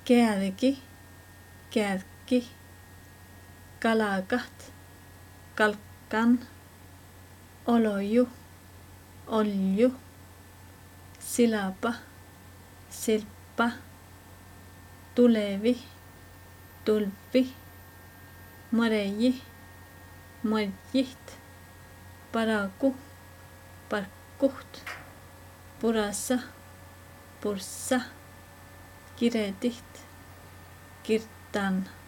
kärki, kärki, kalakat, kalkan, oloju, olju, silapa, silppa, tulevi, tulvi, mareji, marjit, paraku, parkkuht, purassa, purssa, kiretit, kirtan.